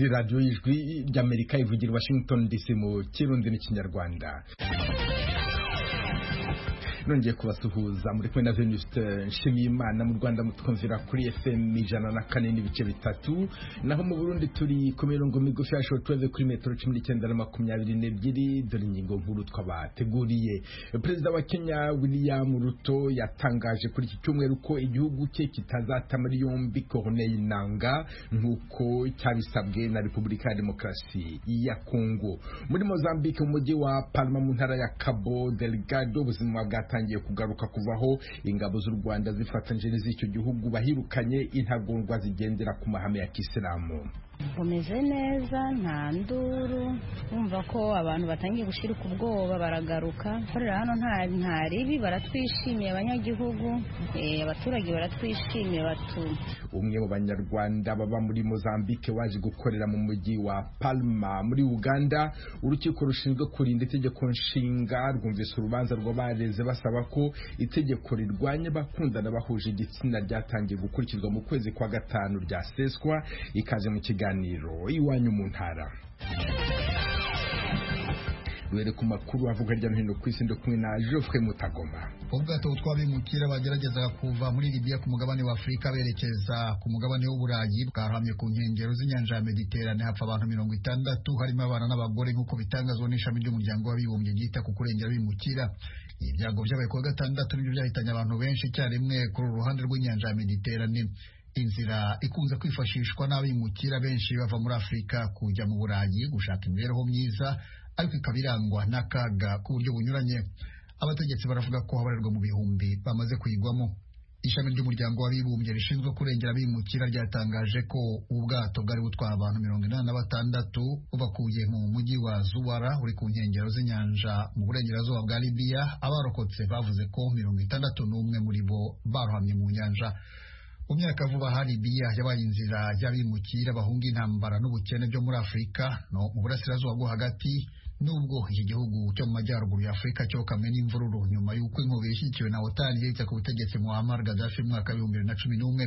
ni radiyo y'ijwi ry'Amerika ivugira i Washington DC mu Kirundi n'Ikinyarwanda. Nongeye kubasuhuza muri kumwe na Venuste Nshimiyimana. Mu Rwanda mutwumvira kuri FM 104.3, naho mu Burundi turi ku mirongo migufi ya shortwave kuri metero 19 na 22. Dore ingingo nkuru twabateguriye. Perezida wa Kenya William Ruto yatangaje kuri iki cyumweru ko igihugu cye kitazata muri yombi Corneille Nangaa nk'uko cyabisabwe na Repubulika ya Demokarasi ya Kongo. Muri Mozambique mu mujyi wa Palma mu ntara ya Cabo Delgado ubuzima bwatangiye kugaruka kuvaho ingabo z'u Rwanda zifatanyije n'iz'icyo gihugu bahirukanye intagondwa zigendera ku mahame ya Kisilamu. Bumeze neza, nta nduru, umva ko abantu batangiye gushirika ubwoba baragaruka. Korera hano nta ribi, baratwishimiye abanyagihugu, abaturage baratwishimiye batu. Umwe mu banyarwanda baba muri Mozambique waje gukorera mu mujyi wa Palma muri Uganda. Urukiko rushinzwe kurinda itegeko nshinga rwumvise urubanza rw'abareze basaba ko itegeko rirwanya bakundana bahuje igitsina ryatangiye gukurikizwa mu kwezi kwa gatanu rya seswa. Ikaze mu kiganiro iwanyu mu ntara. Were ku makuru avuga hirya no hino ku isi ndo kumwe na Geoffrey Mutagoma. Ubwato twabimukira bagerageza kuva muri Libya ku mugabane wa Afrika berekeza ku mugabane w'Uburayi bwahamye ku nkengero z'inyanja ya Mediterane hapfa abantu 60 harimo abana n'abagore nk'uko bitangazwa n'ishami ry'umuryango w'abibumbye ryita ku kurengera abimukira. Ibyago byabaye ku gatandatu nibyo byahitanye abantu benshi icyarimwe ku ruhande rw'inyanja ya Mediterane. Inzira ikunze kwifashishwa n'abimukira benshi bava muri Afrika kujya mu Burayi gushaka imibereho myiza, ariko ikabirangwa n'akaga ku buryo bunyuranye. Abategetsi baravuga ko habarirwa mu bihumbi bamaze kuyigwamo. Ishami ry'umuryango w'abibumbye rishinzwe kurengera abimukira ryatangaje ko ubwato bwari butwara abantu 86 bubakuye mu mujyi wa Zuwara uri ku nkengero z'inyanja mu burengerazuba bwa Libya. Abarokotse bavuze ko 61 muri bo barohamye mu nyanja. Mu myaka vuba hari Libya yabaye inzira y'abimukira bahunga intambara n'ubukene byo muri Afrika no mu burasirazuba bwo hagati, nubwo iki gihugu cyo mu majyaruguru ya Afrika cyo kamena imvururu nyuma y'uko inkubi ishyigikiwe na OTAN yahise ku butegetsi Muammar Gaddafi mu mwaka wa 2011.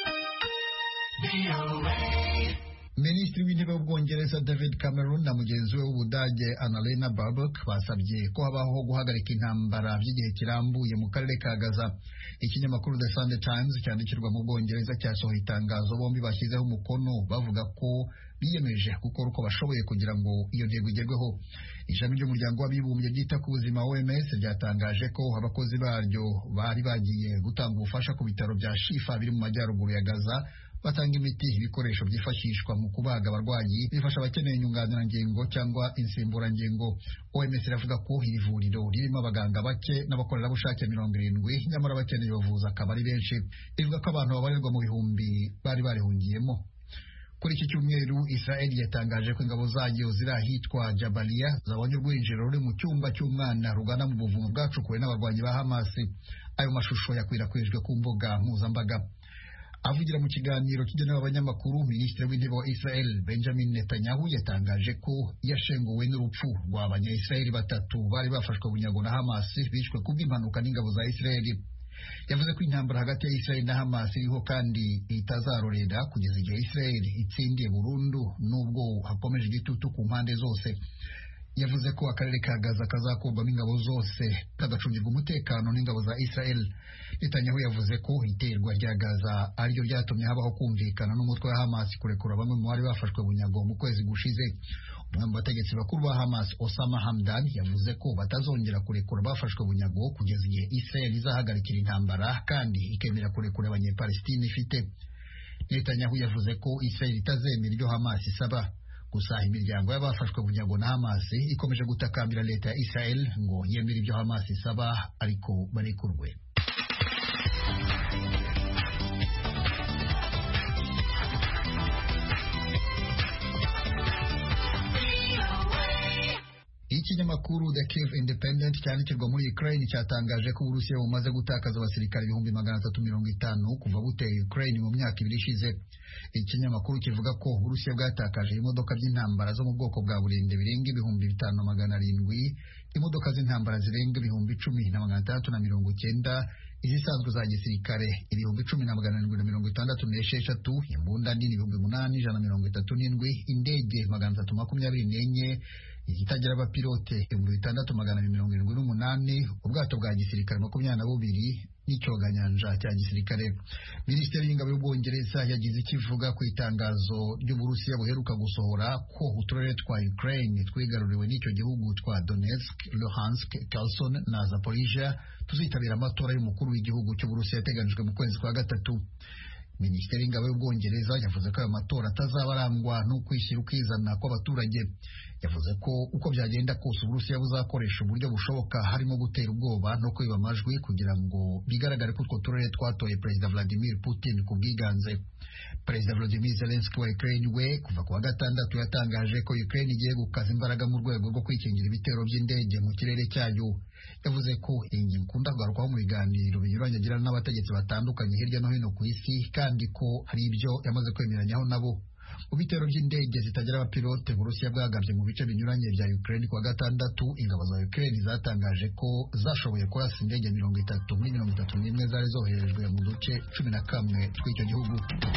Minisitiri w'intebe w'Ubwongereza David Cameron na mugenzi we w'Ubudage Annalena Baerbock basabye ko habaho guhagarika intambara by'igihe kirambuye mu karere ka Gaza. Ikinyamakuru The Sunday Times cyandikirwa mu Bwongereza cyasohoye itangazo bombi bashyizeho umukono bavuga ko biyemeje gukora uko bashoboye kugira ngo iyo ntego igerweho. Ishami ry'umuryango w'abibumbye ryita ku buzima OMS ryatangaje ko abakozi baryo bari bagiye gutanga ubufasha ku bitaro bya Shifa biri mu majyaruguru ya Gaza, batanga imiti, ibikoresho byifashishwa mu kubaga abarwayi, bifasha abakeneye inyunganirangingo cyangwa insimburangingo. OMS iravuga ko iri vuriro ririmo abaganga bake n'abakorerabushake 70, nyamara abakeneye ubuvuzi akaba ari benshi. Ivuga ko abantu babarirwa mu bihumbi bari barihungiyemo. Kuri iki cyumweru Israel yatangaje ko ingabo zayo ziri ahitwa Jabalia zabonye urwinjiro ruri mu cyumba cy'umwana rugana mu buvumo bwacukuwe n'abarwanyi ba Hamas. Ayo mashusho yakwirakwijwe ku mbuga mpuzambaga. Avugira mu kiganiro kigenewe abanyamakuru, Minisitiri w'Intebe wa Israel Benjamin Netanyahu yatangaje ko yashenguwe n'urupfu rw'abanya-Israeli 3 bari bafashwe bunyago na Hamas bishwe kubw'impanuka n'ingabo za Israel. Yavuze ko intambara hagati ya Israel na Hamas iriho kandi itazarorera kugeza igihe Israel itsindiye burundu, nubwo hakomeje igitutu ku mpande zose. Yavuze ko akarere ka Gaza kazakurwamo ingabo zose kagacungirwa umutekano n'ingabo za Israel. Netanyahu yavuze ko iterwa rya Gaza ariryo ryatumye habaho kumvikana n'umutwe wa Hamas kurekura bamwe mu bari bafashwe bunyago mu kwezi gushize. Umwe mu bategetsi bakuru ba Hamas, Osama Hamdan, yavuze ko batazongera kurekura bafashwe bunyago kugeza igihe Israel izahagarikira intambara kandi ikemera kurekura abanyepalestine ifite. Netanyahu yavuze ko Israel itazemera ibyo Hamas isaba. Gusa imiryango y'abafashwe bunyago na Hamas ikomeje gutakambira leta ya Israel ngo yemere ibyo Hamas isaba ariko barekurwe. Ikinyamakuru The Kyiv Independent cyandikirwa muri Ukraine cyatangaje ko Uburusiya bumaze gutakaza abasirikare 350 kuva buteye Ukraine mu myaka 2 ishize. Ikinyamakuru kivuga ko Uburusiya bwatakaje imodoka by'intambara zo mu bwoko bwa burende birenga 5,700, imodoka z'intambara zirenga 10,690, izisanzwe za gisirikare 10,766, imbunda nini 8,137, indege 324, izitagira abapilote 6,278, ubwato bwa gisirikare 22 n'icyoganyanja cya gisirikare. Minisiteri y'ingabo y'Ubwongereza yagize ikivuga ku itangazo ry'Uburusiya buheruka gusohora ko uturere twa Ukraine twigaruriwe n'icyo gihugu twa Donetsk, Luhansk, Kherson na Zaporizhia tuzitabira amatora y'umukuru w'igihugu cy'Uburusiya yateganijwe mu kwezi kwa gatatu. Minisiteri y'ingabo y'Ubwongereza yavuze ko ayo matora atazaba arangwa n'ukwishyira ukizana kw'abaturage. Yavuze ko uko byagenda kose Uburusiya buzakoresha uburyo bushoboka, harimo gutera ubwoba no kwiba amajwi kugira ngo bigaragare ko utwo turere twatoye Perezida Vladimir Putin ku bwiganze. Perezida Volodymyr Zelensky wa Ukraine we kuva ku wa gatandatu yatangaje ko Ukraine igiye gukaza imbaraga mu rwego rwo kwikingira ibitero by'indege mu kirere cyayo. Yavuze ko iyi ngingo ikunda kugarukwaho mu biganiro binyuranye agirana n'abategetsi batandukanye hirya no hino ku isi, kandi ko hari ibyo yamaze kwemeranyaho nabo. Mu bitero by'indege zitagira abapilote Uburusiya bwagabye mu bice binyuranye bya Ukraine ku wa gatandatu, ingabo za Ukraine zatangaje ko zashoboye kurasa indege 30 muri 31 zari zoherejwe mu duce 11 tw'icyo gihugu.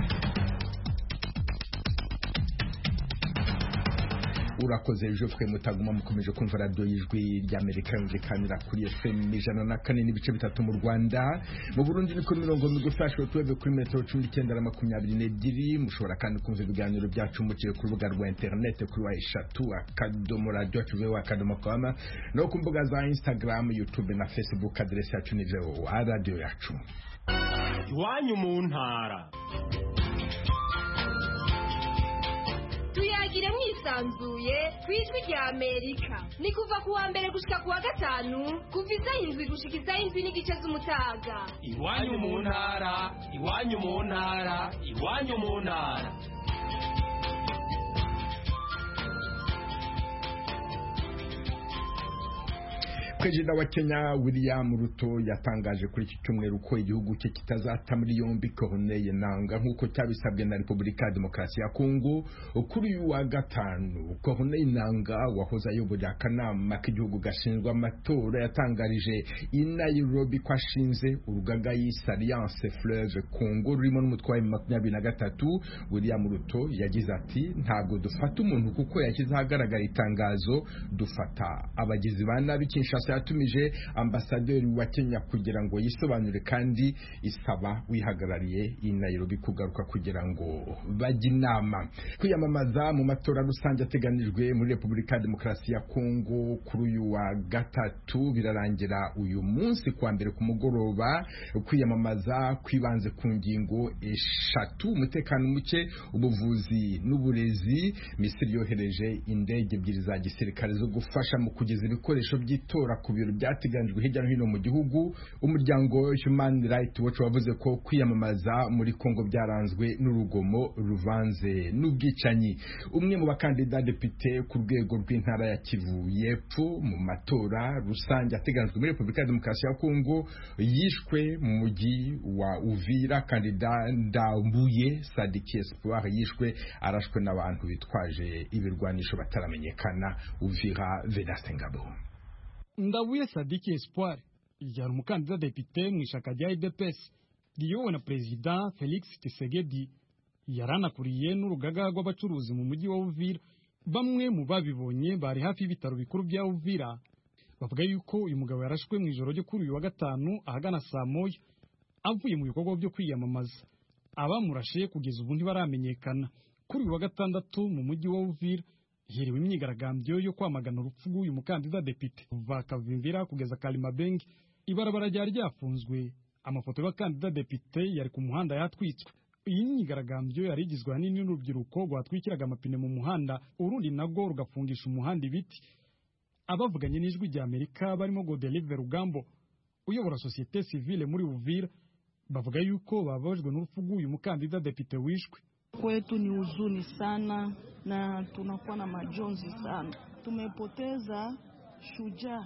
urakoze Geoffrey Mutaguma, mukomeje kumva radio y'ijwi ry'Amerika yumvikanira kuri FM 104.3 mu Rwanda. Mu Burundi ni ku mirongo migufi ashobora kuri metero 1922. Mushobora kandi kumva ibiganiro byacu muciye ku rubuga rwa internet kuri wa@radio.com no ku mbuga za Instagram, YouTube na Facebook. Adresse yacu ni radio yacu. Iwanyu mu ntara. Tuyagire mwisanzuye kwijwi rya Amerika. Ni kuva ku wa mbere gushika ku wa gatanu, kuva isaha 7 gushika isaha 7 n'igice z'umutaga. Iwanyu mu ntara, iwanyu mu ntara, iwanyu mu ntara. Perezida wa Kenya William Ruto yatangaje kuri iki cyumweru ko igihugu cye kitazata muri yombi Corneille Nangaa nk'uko cyabisabwe na Repubulika ya Demokarasi ya Kongo. Kuri uyu wa gatanu, Corneille Nangaa wahoze ayobora akanama k'igihugu gashinzwe amatora yatangarije i Nairobi ko ashinze urugaga yise Alliance Fleuve Congo rurimo n'umutwe wa 23. William Ruto yagize ati, ntabwo dufata umuntu kuko yashyize ahagaragara itangazo, dufata abagizi ba nabi. Kinshasa yatumije ambasaderi wa Kenya kugira ngo yisobanure, kandi isaba wihagarariye i Nairobi kugaruka kugira ngo bajye inama. Kwiyamamaza mu matora rusange ateganijwe muri Repubulika ya Demokarasi ya Kongo kuri uyu wa gatatu birarangira uyu munsi kwa mbere ku mugoroba. Kwiyamamaza kwibanze ku ngingo 3: umutekano muke, ubuvuzi n'uburezi. Misiri yohereje indege 2 za gisirikare zo gufasha mu kugeza ibikoresho by'itora ku biro byateganijwe hirya no hino mu gihugu. Umuryango Human Rights Watch wavuze ko kwiyamamaza muri Kongo byaranzwe n'urugomo ruvanze n'ubwicanyi. Umwe mu bakandida depite ku rwego rw'intara ya Kivu y'Epfo mu matora rusange ateganijwe muri Repubulika ya Demokarasi ya Kongo yishwe mu mujyi wa Uvira. Kandida Ndambuye Sadiki Espoir yishwe arashwe n'abantu bitwaje ibirwanisho bataramenyekana. Uvira, Vedaste Ngabo. Ndabuye Sadiki Espoir yari umukandida depite mu ishaka rya UDPS riyobowe na Perezida Felix Tshisekedi. Yaranakuriye n'urugaga rw'abacuruzi mu mujyi wa Uvira. Bamwe mu babibonye bari hafi y'ibitaro bikuru bya Uvira bavuga yuko uyu mugabo yarashwe mu ijoro ryo kuri uyu wa gatanu ahagana saa 1 avuye mu bikorwa byo kwiyamamaza. Abamurashe kugeza ubu ntibaramenyekana. Kuri uyu wa gatandatu mu mujyi wa Uvira hiriwe imyigaragambyo yo kwamagana urupfu rw'uyu mukandida depite. Kuva Kavimvira kugeza Kalimabenge ibarabara ryari ryafunzwe. Amafoto y'abakandida depite yari ku muhanda yatwitswe. Iyi myigaragambyo yari igizwe ahanini n'urubyiruko rwatwikiraga amapine mu muhanda, urundi nago rugafungisha umuhanda ibiti. Abavuganye n'ijwi rya Amerika barimo Godelive Rugambo uyobora societe civile muri Uvira bavuga yuko babajwe n'urupfu rw'uyu mukandida depite wishwe. Kwetu ni huzuni sana na tunakuwa na majonzi sana. Tumepoteza shujaa.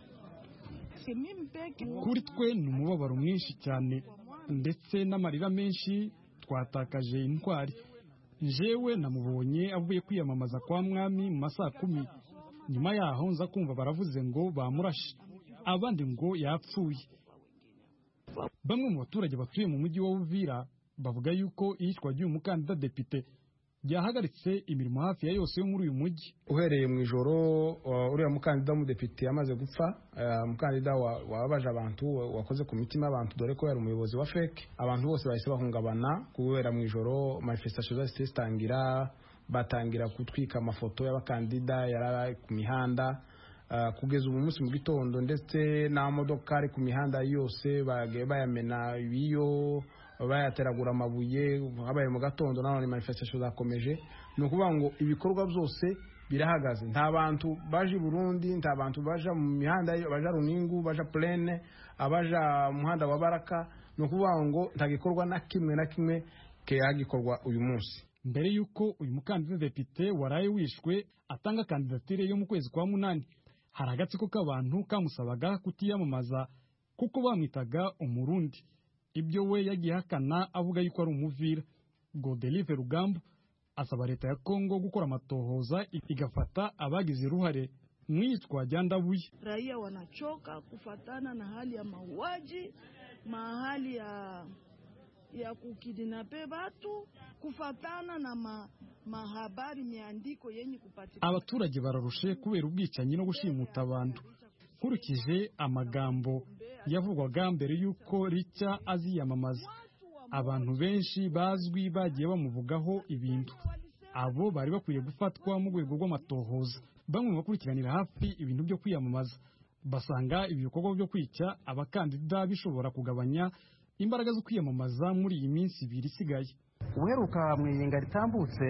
Kuri twe ni umubabaro mwinshi cyane ndetse n'amarira menshi. Twatakaje intwari. Jewe namubonye avuye kwiyamamaza kwa mwami mu masaha 10. Nyuma yaho nza kumva baravuze ngo bamurashe, abandi ngo yapfuye. Bamwe mu baturage batuye mu mujyi wa Uvira bavuga yuko iyicwa ry'uyu mukandida depite ryahagaritse imirimo hafi ya yose yo muri uyu mujyi. Uhereye mu ijoro uriya mukandida w'umudepite yamaze gupfa, umukandida wababaje abantu, wakoze ku mitima y'abantu, dore ko yari umuyobozi wa FEC. Abantu bose bahise bahungabana kubera mu ijoro manifestation zose zitangira, batangira gutwika amafoto y'abakandida yari ku mihanda. Kugeza ubu munsi mu gitondo ndetse n'amamodoka ari ku mihanda yose bayamena ibiyo, bayateragura amabuye. Habaye mu gatondo nanone manifestation zakomeje. Ni ukuvuga ngo ibikorwa byose birahagaze. Nta bantu baje Burundi, nta bantu baje mu mihanda, baje Runingu, baje Plaine, abaja muhanda wa Baraka. Ni ukuvuga ngo nta gikorwa na kimwe gikorwa uyu munsi. Mbere yuko uyu mukandida depite waraye wishwe atanga kandidatire yo mu kwezi kwa munani, hari agatsiko k'abantu kamusabaga kutiyamamaza kuko bamwitaga umurundi. Ibyo we yagiye hakana avuga yuko ari umuvira. Godelive Rugamba asaba leta ya Kongo gukora amatohoza igafata abagize uruhare mu iyicwa rya Ndabuye. Raia wanachoka kufatana na hali ya mauaji, mahali ya kukidinape watu, kufatana na mahabari miandiko yenye kupatikana. Abaturage bararushe kubera ubwicanyi no gushimuta abantu. Nkurikije amagambo yavugwaga mbere yuko Richa aziyamamaza, abantu benshi bazwi bagiye bamuvugaho ibintu. Abo bari bakwiye gufatwa mu rwego rw'amatohoza. Bamwe mu bakurikiranira hafi ibintu byo kwiyamamaza basanga ibikorwa byo kwica abakandida bishobora kugabanya imbaraga zo kwiyamamaza muri iyi minsi ibiri isigaye. Uheruka mu iyenga ritambutse,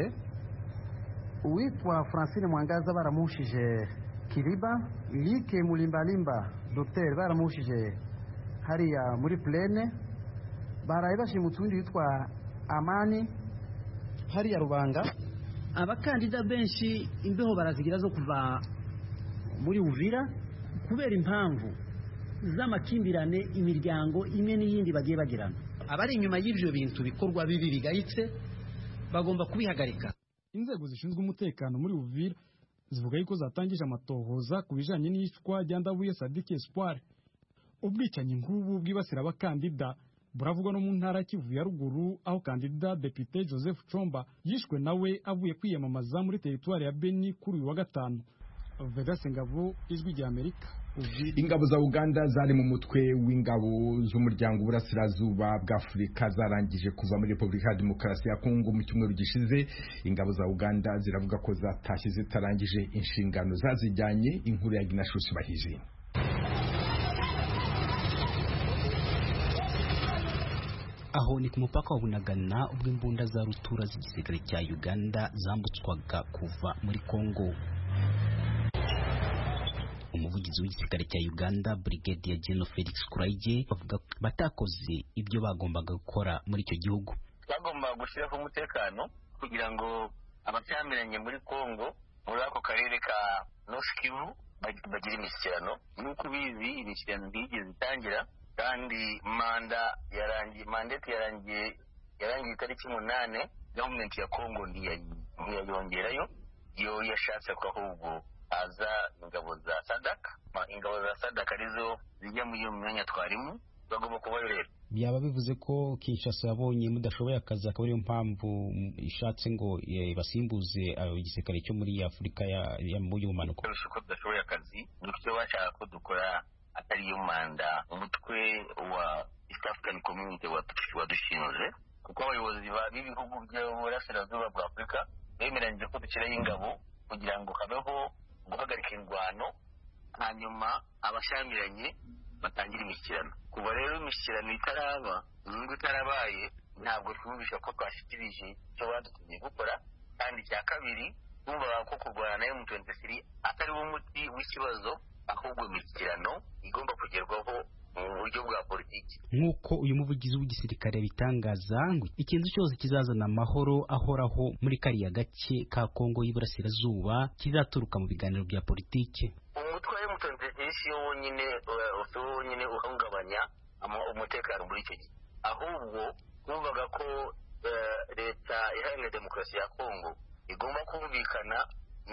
uwitwa Francine Mwangaza baramushije Kiriba, Like Mulimbalimba Dr. baramushije hariya muri Plaine, baraye bashimutse undi witwa Amani hariya Rubanga. Abakandida benshi imbeho barazigira zo kuva muri Uvira kubera impamvu z'amakimbirane imiryango imwe n'iyindi bagiye bagirana. Abari inyuma y'ibyo bintu bikorwa bibi bigayitse bagomba kubihagarika. Inzego zishinzwe umutekano muri Uvira zivuga yuko zatangije amatohoza ku bijanye n'iyicwa rya Ndabuye Sadiki Espoir. Ubwicanyi nk'ubu bwibasira abakandida buravugwa no mu ntara Kivu ya ruguru, aho kandida depite Joseph Chomba yishwe nawe avuye kwiyamamaza muri teritwari ya Beni kuri uyu wa gatanu. Vedaste Ngabo, Ijwi rya Amerika. Ingabo za Uganda zari mu mutwe w'ingabo z'umuryango w'Uburasirazuba bw'Afurika zarangije kuva muri Repubulika ya Demokarasi ya Kongo mu cyumweru gishize. Ingabo za Uganda ziravuga ko zatashye zitarangije inshingano zazijyanye. Inkuru ya Ginashusi Bahizi. Aho ni ku mupaka wa Bunagana ubwo imbunda za rutura z'igisirikare cya Uganda zambutswaga kuva muri Kongo. Umuvugizi w'igisirikare cya Uganda Brigadier General Felix Kuraije bavuga batakoze ibyo bagombaga gukora muri icyo gihugu. Bagomba gushyiraho umutekano kugira ngo abacyamiranye muri Kongo muri ako karere ka North Kivu bagire imishyikirano. Nuko bizi imishyikirano ntigeze itangira kandi mandate yarangiye itariki 8. Government ya Kongo ntiyayongerayo, yo yashatse ko ahubwo aza ingabo za SADC. Ingabo za SADC arizo zijya mu iyo myanya twarimo, bagomba kubayo rero. Byaba bivuze ko Kinshasa yabonye mudashoboye akazi, akaba ariyo mpamvu ishatse ngo basimbuze igisirikare cyo muri Afurika ya mu y'umanuko. Ko tudashoboye akazi nicyo bashaka ko dukora atari yo manda umutwe wa East African Community wadushinze, kuko abayobozi b'ibihugu by'Uburasirazuba bwa Afurika bemeranyije ko dushyiraho ingabo kugira ngo habeho guhagarika indwano, hanyuma abashyamiranye batangira imishyikirano. Kuva rero imishyikirano itaraba, nubwo itarabaye, ntabwo twumvisha ko twashyikirije icyo badutumye gukora. Kandi cya kabiri, twumvaga ko kurwana na M23 atari wo muti w'ikibazo, ahubwo imishyikirano igomba kugerwaho mu buryo bwa politiki. Nk'uko uyu muvugizi w'igisirikare bitangaza ngo ikintu cyose kizazana amahoro ahoraho muri kariya gace ka Kongo y'Iburasirazuba kizaturuka mu biganiro bya politiki. Umutwe wa M23 wonyine uhungabanya umutekano muri icyo gihe, ahubwo twumvaga ko leta iharanira demokarasi ya Kongo igomba kumvikana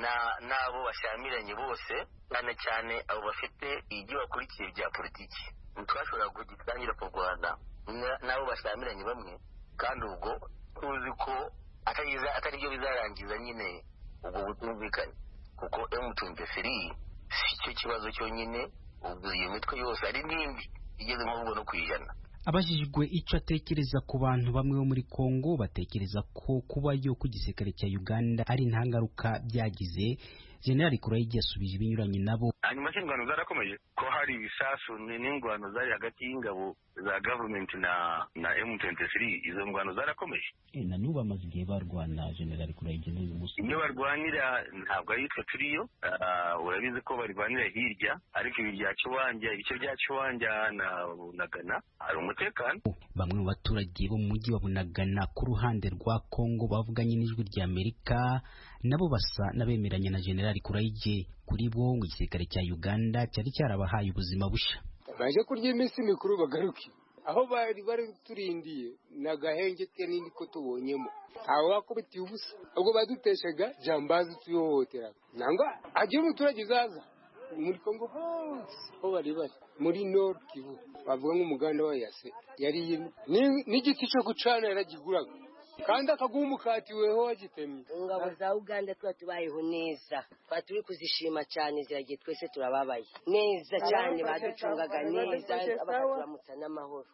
n'abo bashyamiranye bose, cyane cyane abo bafite ibyo bakurikiye bya politiki. twashobora kugitangira kurwana nabo bashyamiranye bamwe, kandi ubwo tuzi ko atari byo bizarangiza nyine ubwo butumvikane, kuko M23 si cyo kibazo cyonyine, ubwo iyo mitwe yose ari n'indi igeze nk'ubwo no kwijana. Abajijwe icyo atekereza ku bantu bamwe bo muri Kongo batekereza ko kubayo ku gisirikare cya Uganda ari nta ngaruka byagize, General Kurayigi yasubije ibinyuranye nabo. Hanyuma ingwano zarakomeje ko hari ibisasu n'ingwano zari hagati y'ingabo za government na M23, izo ngwano zarakomeje. Na n'ubu amaze igihe barwana General Kurayigi n'uyu musi. Iyo barwanira ntabwo ari twe turiyo, urabizi ko barwanira hirya, ariko ibice bya Kiwanja na Bunagana hari umutekano. Bamwe mu baturage bo mu mujyi wa Bunagana ku ruhande rwa Kongo bavuganye n'ijwi rya Amerika nabo basa n'abemeranya na General Kurayigi. Kuri bo mu gisirikare cya Uganda cyari cyarabahaye ubuzima busha. Baje kurya iminsi mikuru bagaruke aho bari turindiye n'agahenge kenini ko tubonyemo, aho bakubitiye ubusa ubwo baduteshaga jambazi tuyohotera nanga agiye umuturage zaza muri Kongo hose aho bari muri Nord Kivu, bavuga nk'umuganda wa Yase yari n'igiti cyo gucana yaragiguraga kandi akaguha umukati weho wagitemye. Ingabo za Uganda tubayeho neza, turi kuzishima cyane, ziragiye twese turababaye neza cyane, baducungaga neza bakaturamutsa n'amahoro.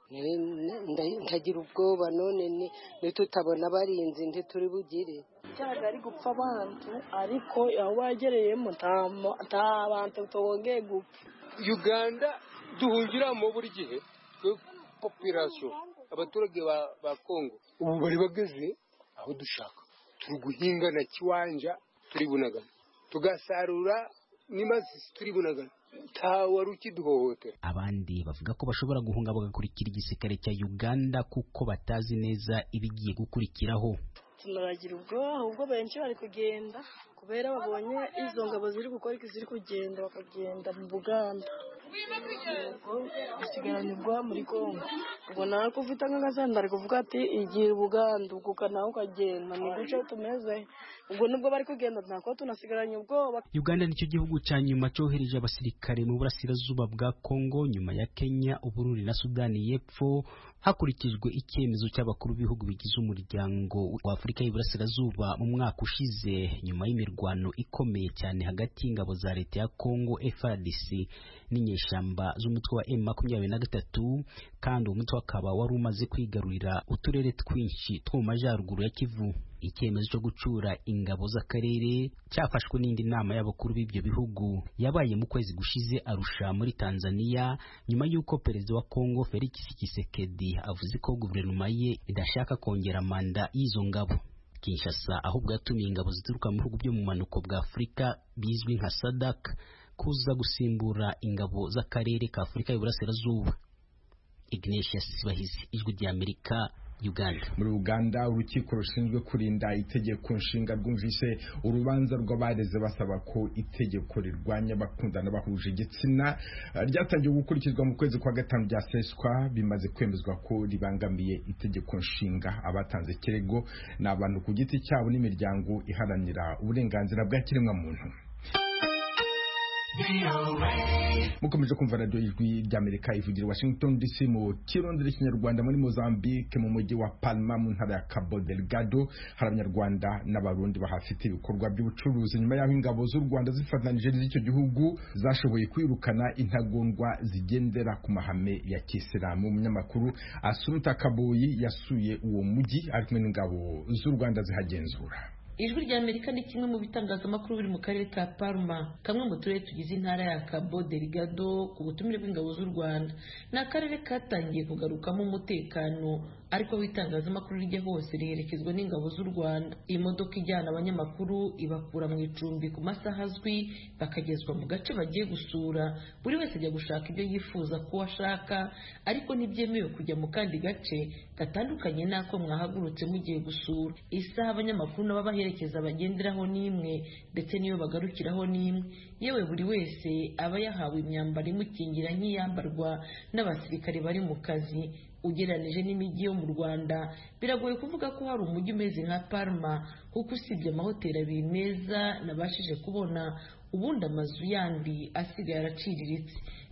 Ndagira ubwoba none tutabona barinzi ntituri bugire cyaga ari gupfa abantu, ariko aho bagereyemo nta bantu tubongeye gupfa. Uganda duhungiramo buri gihe population abaturage ba Kongo ubu bari bageze aho dushaka, turi guhinga na Kiwanja turi Bunagana, tugasarura n'imasi turi Bunagana, wari ukiduhohotera. Abandi bavuga ko bashobora guhunga bagakurikira igisirikare cya Uganda kuko batazi neza ibigiye gukurikiraho. Tunaragira ubwoba, ahubwo benshi bari kugenda kubera babonye izo ngabo ziri gukora ziri kugenda, bakagenda mu Buganda basigaranye ubwoba muri Kongo. Ubwo nawe ko ufite nk'agazanda ari kuvuga ati igihe Buganda uguka nawe ukagenda, ni guco tumeze. Ubwo nubwo bari kugenda ntako tunasigaranye ubwoba. Uganda nicyo gihugu cya nyuma cyohereje abasirikare mu burasirazuba bwa Kongo nyuma ya Kenya, Uburundi na Sudani y'Epfo, hakurikijwe icyemezo cy'abakuru b'ibihugu bigize umuryango wa Afurika y'Iburasirazuba mu mwaka ushize, nyuma y'imirwano ikomeye cyane hagati y'ingabo za leta ya Kongo FARDC n'inyeshyamba z'umutwe wa M23, kandi umutwe akaba wari umaze kwigarurira uturere twinshi two mu majyaruguru ya Kivu. Icyemezo cyo gucura ingabo z'akarere cyafashwe n'indi nama y'abakuru b'ibyo bihugu yabaye mu kwezi gushize Arusha muri Tanzania, nyuma y'uko perezida wa Kongo Felix Tshisekedi avuze ko guverinoma ye idashaka kongera manda y'izo ngabo. Kinshasa ahubwo yatumiye ingabo zituruka mu bihugu byo mu manuko bwa Afurika bizwi nka SADC kuza gusimbura ingabo z'akarere ka Afurika y'Iburasirazuba. Ignatius Bahizi, Ijwi rya Amerika, Uganda. Muri Uganda urukiko rushinzwe kurinda itegeko nshinga rwumvise urubanza rw'abareze basaba ko itegeko rirwanya abakundana bahuje igitsina ryatangiye gukurikizwa mu kwezi kwa gatanu byaseswa, bimaze kwemezwa ko ribangamiye itegeko nshinga. Abatanze kirego n'abantu ku giti cyabo n'imiryango iharanira uburenganzira bwa kiremwamuntu. Mukomeje kumva radio Ijwi ry'Amerika ivugira Washington DC mu Kirundi n'Ikinyarwanda. Muri Mozambique mu mujyi wa Palma mu ntara ya Cabo Delgado hari Abanyarwanda n'Abarundi bahafite ibikorwa by'ubucuruzi nyuma y'aho ingabo z'u Rwanda zifatanije n'icyo gihugu zashoboye kwirukana intagondwa zigendera ku mahame ya Kisilamu. Umunyamakuru Assumpta Kaboyi yasuye uwo mujyi ari kumwe n'ingabo z'u Rwanda zihagenzura. Ijwi rya Amerika ni kimwe mu bitangazamakuru biri mu karere ka Palma, kamwe mu turere tugize intara ya Cabo Delgado ku butumire bw'ingabo z'u Rwanda. Ni akarere katangiye kugarukamo umutekano, ariko aho itangazamakuru rijya hose riherekezwa n'ingabo z'u Rwanda. Iyi modoka ijyana abanyamakuru ibakura mu icumbi ku masaha azwi bakagezwa mu gace bagiye gusura. Buri wese ajya gushaka ibyo yifuza ko ashaka, ariko ntibyemewe kujya mu kandi gace gatandukanye n'ako mwahagurutse mugiye gusura. Isaha abanyamakuru n'ababaherekeza bagenderaho n'imwe, ndetse niyo bagarukiraho n'imwe. Yewe buri wese aba yahawe imyambaro imukingira nk'iyambarwa n'abasirikare bari mu kazi. Ugereranije n'imijyi yo mu Rwanda biragoye kuvuga ko hari umujyi umeze nka Palma, kuko usibye amahoteli abiri meza nabashije kubona, ubundi amazu yandi asigaye araciriritse.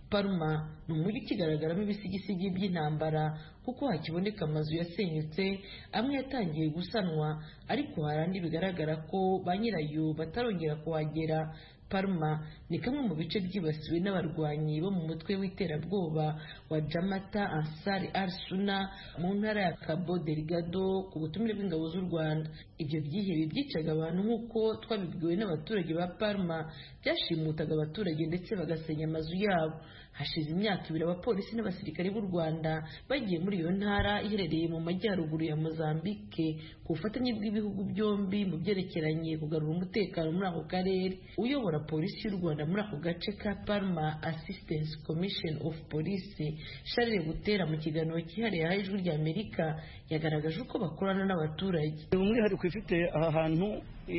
Palma ni umujyi ukigaragaramo ibisigisigi by'intambara kuko hakiboneka amazu yasenyutse, amwe yatangiye gusanwa ariko hari andi bigaragara ko ba nyirayo batarongera kuhagera. Palma ni kamwe mu bice byibasiwe n'abarwanyi bo mu mutwe w'iterabwoba wa Jamata Ansar al-Sunna mu ntara ya Cabo Delgado ku butumire bw'ingabo z'u Rwanda. Ibyo byihebe byicaga abantu nk'uko twabibwiwe n'abaturage ba Palma, byashimutaga abaturage ndetse bagasenya amazu yabo. Hashize imyaka 2 abapolisi n'abasirikare b'u Rwanda bagiye muri iyo ntara iherereye mu majyaruguru ya Mozambique ku bufatanye bw'ibihugu byombi mu byerekeranye kugarura umutekano muri ako karere. Uyobora polisi y'u Rwanda muri ako gace ka Palma, Assistance Commission of Police, Charles Butera, mu kiganiro cyihariye aha Ijwi rya Amerika yagaragaje uko bakorana n'abaturage. Umwihariko ifite aha hantu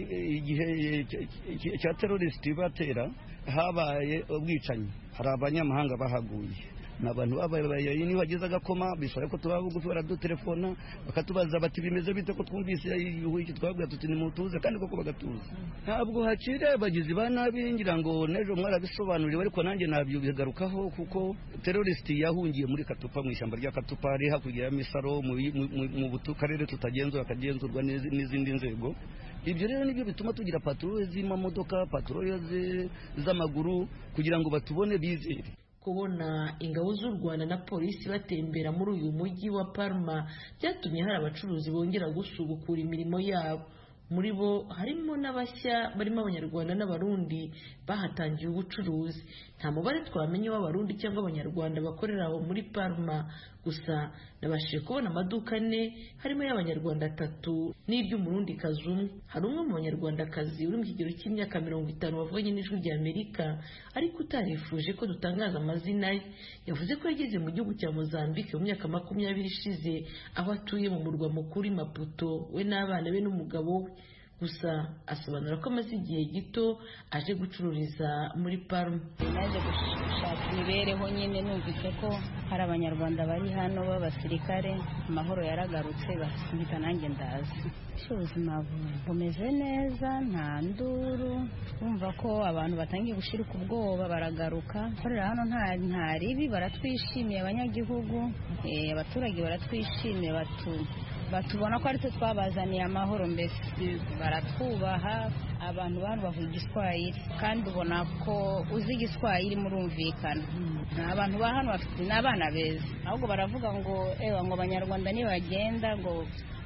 igihe cya terrorist batera habaye ubwicanyi, hari abanyamahanga bahaguye, n'abantu babaye niba bageze agakoma bisaba ko tuba bugufi baradutelefona bakatubaza bati bimeze bite ko twumvise iki twabwira tuti nimutuze, kandi koko bagatuza. Ntabwo hacire abagizi ba nabi, ngira ngo nejo mwarabisobanuriwe, ariko nanjye nabyo bigarukaho kuko terrorist yahungiye muri Katupa, mu ishyamba rya Katupa ari hakurya ya Misaro mu butukarere tutagenzura akagenzurwa n'izindi nzego. Ibyo rero nibyo bituma tugira patrouille z'amamodoka, patrouille z'amaguru kugira ngo batubone bizere. Kubona ingabo z'u Rwanda na polisi batembera muri uyu mujyi wa Palma byatumye hari abacuruzi bongera gusubukura imirimo yabo. Muri bo harimo n'abashya barimo Abanyarwanda n'Abarundi bahatangiye ubucuruzi. Nta mubare twamenye w'Abarundi cyangwa Abanyarwanda bakorera aho muri Palma, gusa nabashije kubona amaduka 4 harimo y'Abanyarwanda 3 n'iry'Umurundi-kazi umwe. Hari umwe mu Banyarwandakazi uri mu kigero cy'imyaka 50 wavuganye n'Ijwi rya Amerika ariko utarifuje ko dutangaza amazina ye. Yavuze ko yageze mu gihugu cya Mozambique mu myaka 20 ishize, aho atuye mu murwa mukuru Maputo we n'abana be n'umugabo we. Gusa asobanura ko amaze igihe gito aje gucururiza muri Palma. Naje gushaka imibereho nyine, numvise ko hari Abanyarwanda bari hano b'abasirikare, amahoro yaragarutse, basubika nanjye ndaza. Ubuzima bumeze neza, nta nduru, bumva ko abantu batangiye gushirika ubwoba baragaruka. Korera hano nta ribi, baratwishimiye abanyagihugu, abaturage baratwishimiye, batubona ko ari twe twabazaniye amahoro, mbese baratwubaha. Abantu bavuga Igiswahili kandi ubona ko uzi Igiswahili murumvikana. Abantu ba hano bafite n'abana beza, ahubwo baravuga ngo ngo Abanyarwanda nibagenda ngo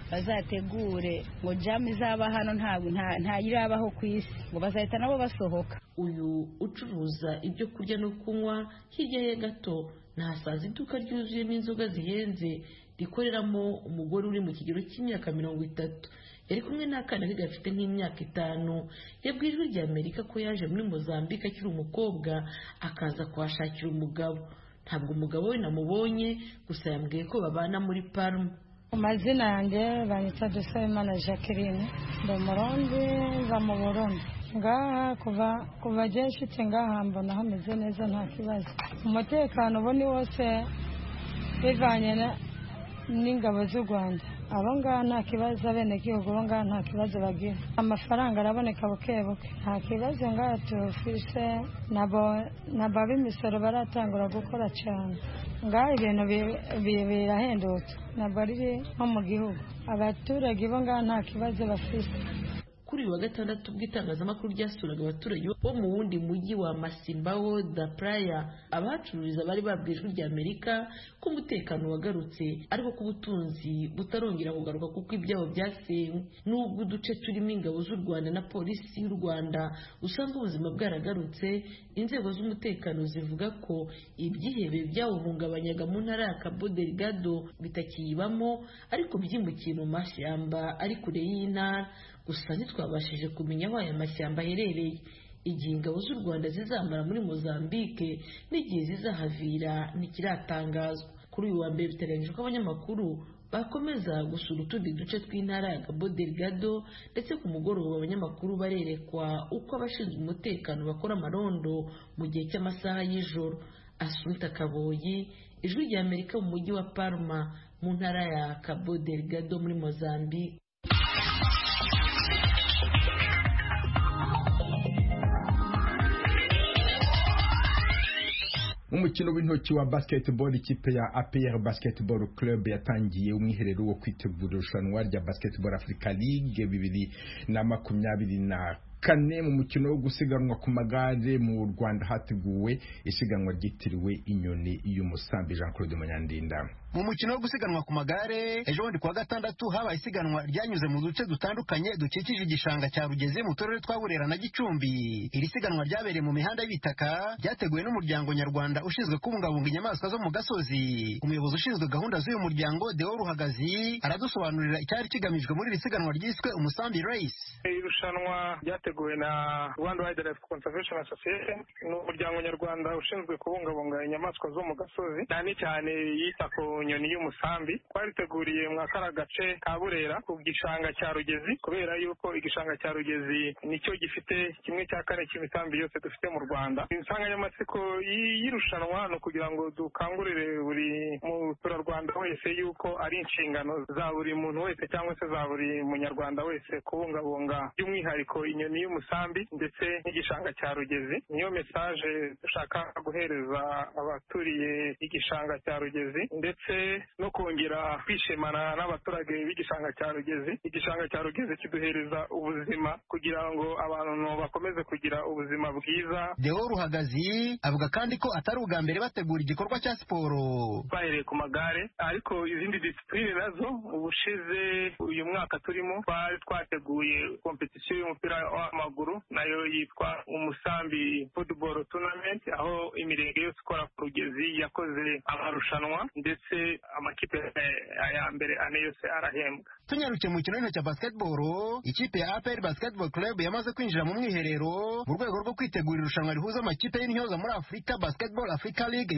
bazategure ngo jamu izaba hano nta irabaho ku isi, ngo bazahita nabo basohoka. Uyu ucuruza ibyo kurya no kunywa hirya ye gato nahasaza iduka ryuzuyemo inzoga zihenze rikoreramo umugore uri mu kigero cy'imyaka 30. Yari kumwe n'akana ke gafite nk'imyaka 5. Yabwiye Ijwi rya Amerika ko yaje muri Mozambique akiri umukobwa akaza kuhashakira umugabo. Ntabwo umugabo we namubonye, gusa yambwiye ko babana muri Palma. Amazina yanjye banyita Dusabimana Jacqueline, ndi Umurundi nza mu Burundi. Ngaha kuva nshitse ngaha mbona hameze neza, nta kibazo. Umutekano ubu ni wose bivanye n'ingabo z'u Rwanda. Abo ngaha nta kibazo, abenegihugu bo ngaha nta kibazo bagira. Amafaranga araboneka bukebuke, nta kibazo ngaha tufise. Nabo b'imisoro baratangura gukora cyane. Ngaha ibintu birahendutse, ntabwo ari nko mu gihugu. Abaturage bo ngaha nta kibazo bafise. Kuri wa gatandatu bw'itangazamakuru ryasuraga abaturage bo mu wundi mujyi wa Masimbao da Praia, abahacururiza bari babwiye Ijwi rya Amerika ko umutekano wagarutse ariko ko ubutunzi butarongera kugaruka kuko ibyabo byasenywe. Nubwo uduce turimo ingabo z'u Rwanda na polisi y'u Rwanda usanga ubuzima bwaragarutse, inzego z'umutekano zivuga ko ibyihebe byawuhungabanyaga mu ntara ya Cabo Delgado bitakiyibamo, ariko byimukiye mu mashyamba ari kure y'intara. Gusa ntitwabashije kumenya aho aya mashyamba aherereye, igihe ingabo z'u Rwanda zizamara muri Mozambique n'igihe zizahavira ntikiratangazwa. Kuri uyu wa mbere biteganyijwe ko abanyamakuru bakomeza gusura utundi duce tw'intara ya Cabo Delgado, ndetse ku mugoroba abanyamakuru barerekwa uko abashinzwe umutekano bakora amarondo mu gihe cy'amasaha y'ijoro. Assunta Kaboyi, Ijwi rya Amerika mu mujyi wa Palma mu ntara ya Cabo Delgado muri Mozambique. umukino w'intoki wa basketball ikipe ya APR Basketball Club yatangiye umwiherero wo kwitegura irushanwa rya Basketball Africa League 2024 mu mukino wo gusiganwa ku magare mu Rwanda hateguwe isiganwa ryitiriwe inyoni y'umusambi Jean Claude Munyandinda. Mu mukino wo gusiganwa ku magare ejo bundi kuwa gatandatu habaye isiganwa ryanyuze mu duce dutandukanye dukikije igishanga cya Rugezi mu turere twa Burera na Gicumbi. Iri siganwa ryabereye mu mihanda y'ibitaka ryateguwe n'umuryango nyarwanda ushinzwe kubungabunga inyamaswa zo mu gasozi. Umuyobozi ushinzwe gahunda z'uyu muryango Deo Ruhagazi aradusobanurira icyari kigamijwe muri iri siganwa ryiswe Umusambi Race. Irushanwa ryateguwe na Rwanda Wildlife Conservation Association n'umuryango nyarwanda ushinzwe kubungabunga inyamaswa zo mu gasozi cyane yita ku nyoni y'umusambi. Twariteguriye mu akara gace ka Burera ku gishanga cya Rugezi kubera yuko igishanga cya Rugezi nicyo gifite kimwe cya kane cy'imisambi yose dufite mu Rwanda. Insanganyamatsiko y'irushanwa no kugira ngo dukangurire buri muturarwanda wese yuko ari inshingano za buri muntu wese cyangwa se za buri munyarwanda wese kubungabunga by'umwihariko inyoni y'umusambi ndetse n'igishanga cya Rugezi. Niyo message dushaka guhereza abaturiye igishanga cya Rugezi ndetse no kongera kwishimana n'abaturage b'igishanga cya Rugezi. Igishanga cya Rugezi kiduhereza ubuzima kugira ngo abantu bakomeze kugira ubuzima bwiza. Deo Ruhagazi avuga kandi ko atari ubwa mbere bategura igikorwa cya siporo. Twahereye ku magare ariko izindi disipline nazo ubushize uyu mwaka turimo twateguye competition y'umupira w'amaguru nayo yitwa Umusambi Football Tournament aho imirenge yose ikora ku Rugezi yakoze amarushanwa ndetse amakipe ya mbere ane yose arahembwa. Tunyaruke mu kintu cya basketball, ikipe ya APR Basketball Club yamaze kwinjira mu mwiherero mu rwego rwo kwitegura irushanwa rihuza amakipe y'intyoza muri Africa Basketball Africa League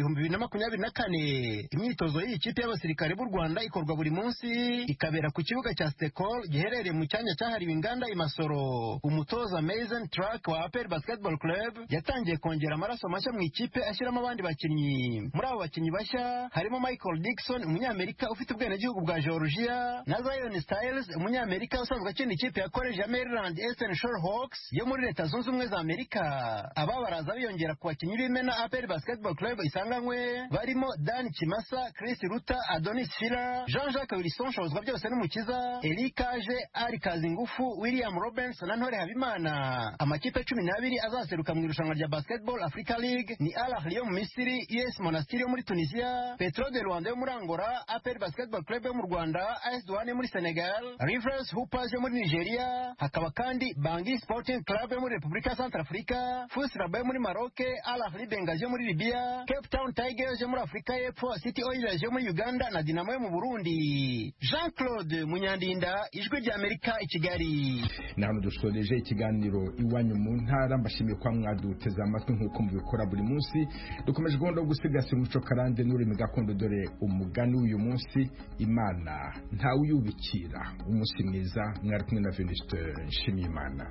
2024. Imyitozo y'iyi kipe y'abasirikare b'u Rwanda ikorwa buri munsi ikabera ku kibuga cya Stekol giherereye mu cyanya cyahariwe inganda i Masoro. Umutoza Mason Track wa APR Basketball Club yatangiye kongera amaraso mashya mu ikipe ashyiramo abandi bakinnyi. Muri abo bakinnyi bashya harimo Michael Dixon umunyamerika ufite ubwenegihugu bwa Georgia na Zion Styles umunyamerika usanzwe akina ikipe ya College ya Maryland Eastern Shore Hawks yo muri Leta Zunze Ubumwe za Amerika. Aba baraza biyongera ku bakinnyi b'imena APR Basketball Club isanganywe barimo Dan Kimasa, Chris Ruta, Adonis Fila, Jean-Jacques Wilson Shozwa byose n'umukiza, Eli Kaje, Ari Kazingufu, William Robbins na Ntore Habimana. Amakipe 12 azaseruka mu irushanwa rya Basketball Africa League ni Al Ahly yo mu Misiri, US Monastir yo muri Tunisia, Petro de Rwanda yo muri Angola, APR Basketball Club yo mu Rwanda, AS Douane muri Senegal, Rivers Hoopers yo muri Nigeria, hakaba kandi Bangui Sporting Club yo muri Repubulika Centrafrica, FUS Rabat yo muri Maroc, Al Ahly Benghazi yo muri Libya, Cape Town Tigers yo muri Afrika y'Epfo, City Oilers yo muri Uganda na Dinamo yo mu Burundi. Jean Claude Munyandinda, Ijwi rya Amerika i Kigali. Nahano dusoreje ikiganiro iwanyu mu ntara, mbashimiye kwa mwaduteze amatwi nk'uko mubikora buri munsi. Dukomeje gahunda yo gusigasira umuco karande n'ururimi gakondo, dore umugani uyu munsi, Imana ntawe uyubikira. Umunsi mwiza, mwari kumwe na Venuste Nshimiyimana.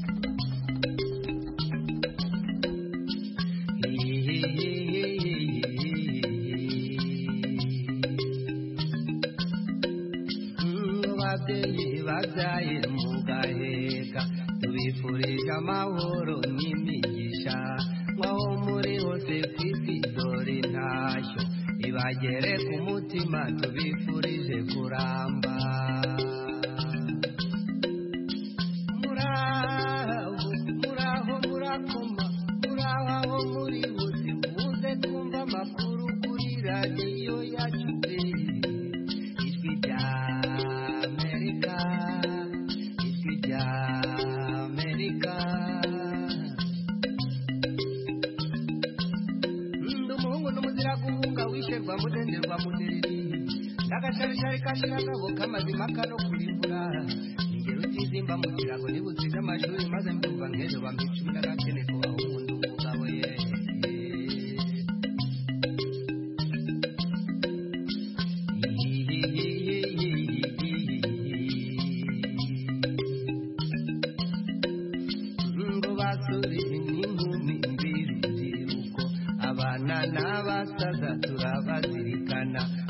Ababyeyi babyaye mugaheka tubifurije amahoro n'imigisha, mwaho muri hose ku isi dore intashyo ibagere ku mutima, tubifurije kuramba. Muraho murakoma, muraho aho muri hose muze kumva amakuru kuri radiyo yacu Ijwi rya Amerika, Ijwi rya Amerika. Ndi umuhungu n'umuzira guhunga wisherwa mudenderwa mudereri, n'agasharishari kashiragabo k'amazima kano kurimbura, ingero utizimba mu kirago nibutsize amashuri maze mbyumva nk'ejo bampica ubundi agakene kubaho umuntu umugabo ye. N'abasaza turabazirikana